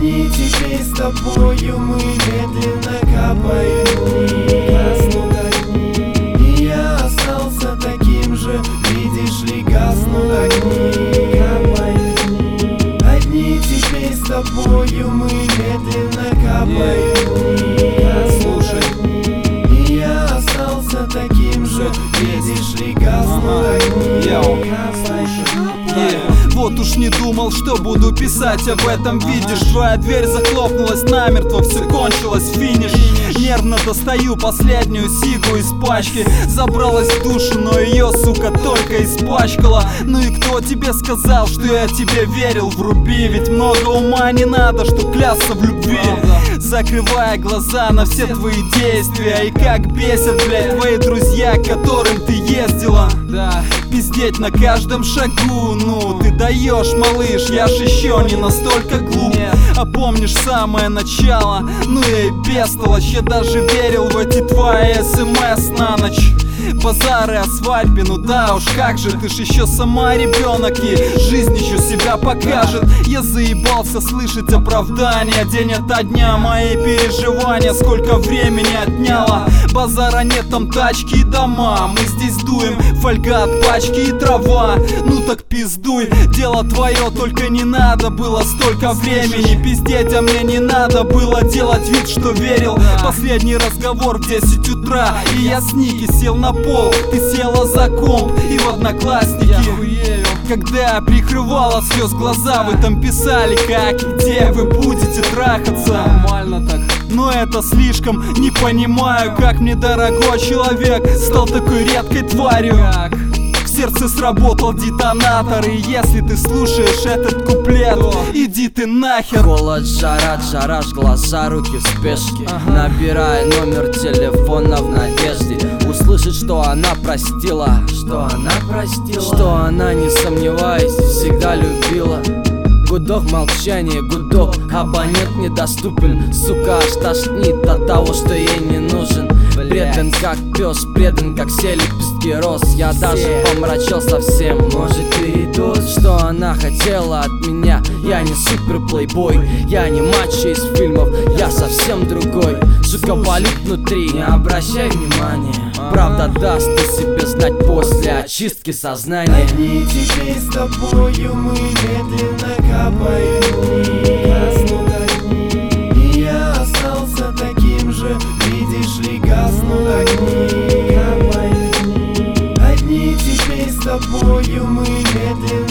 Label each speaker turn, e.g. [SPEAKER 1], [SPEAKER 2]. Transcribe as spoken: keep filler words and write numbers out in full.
[SPEAKER 1] Одни теперь с тобою мы медленно капаем дни, гаснут огни, и я остался таким же, видишь ли, гаснут огни, капают дни. Одни теперь с тобою мы медленно капаем дни, гаснут огни, и я остался таким же, видишь ли, гаснут огни, капают дни.
[SPEAKER 2] Вот уж не думал, что буду писать об этом. Видишь, твоя дверь захлопнулась намертво, все кончилось, финиш. Нервно достаю последнюю сигу из пачки. Забралась в душу, но ее, сука, только испачкала. Ну и кто тебе сказал, что я тебе верил? Вруби, ведь много ума не надо, чтоб клясться в любви. Закрывая глаза на все твои действия. И как бесят, блядь, твои друзья, к которым ты ездила. Да, пиздеть на каждом шагу. Ну, ты даешь, малыш, я ж еще не настолько глуп. А помнишь самое начало? Ну я и бестолочь, я даже верил в эти твои смс на ночь. Базары о свадьбе, ну да уж как же, ты ж еще сама ребенок, и жизнь еще себя покажет. Я заебался слышать оправдания, день ото дня мои переживания, сколько времени отняло. Базара нет, там тачки и дома, мы здесь дуем, фольга от пачки и трава. Ну так пиздуй, дело твое, только не надо было столько времени пиздеть, а мне не надо было делать вид, что верил. Последний разговор в десять утра, и я с Ники сел на пол, ты села за комп и в Одноклассники. Когда я прикрывал от слез глаза, вы там писали, как и где вы будете трахаться. Нормально так. Но это слишком, не понимаю, как мне дорогой человек стал такой редкой тварью. Как? В сердце сработал детонатор, и если ты слушаешь этот куплет, иди ты нахер.
[SPEAKER 3] Холод, жара, жара, глаза, руки в спешке. Ага. Набирая номер телефона в надежде услышать, что она простила, что она простила, что она, не сомневаясь, всегда любила. Гудок, молчание, гудок, абонент недоступен. Сука, аж тошнит от того, что ей не нужен. Предан как пес, предан как все лепестки роз. Я даже помрачел совсем, может передоз. Что она хотела от меня? Я не супер плейбой, я не мачо из фильмов, я совсем другой. Сука, болит внутри, не обращай внимания. Правда даст о себе знать после очистки сознания.
[SPEAKER 1] Одни теперь с тобою мы медленно капаем дни, гаснут огни, и я остался таким же, видишь ли, гаснут огни, капают дни. Одни теперь с тобою мы медленно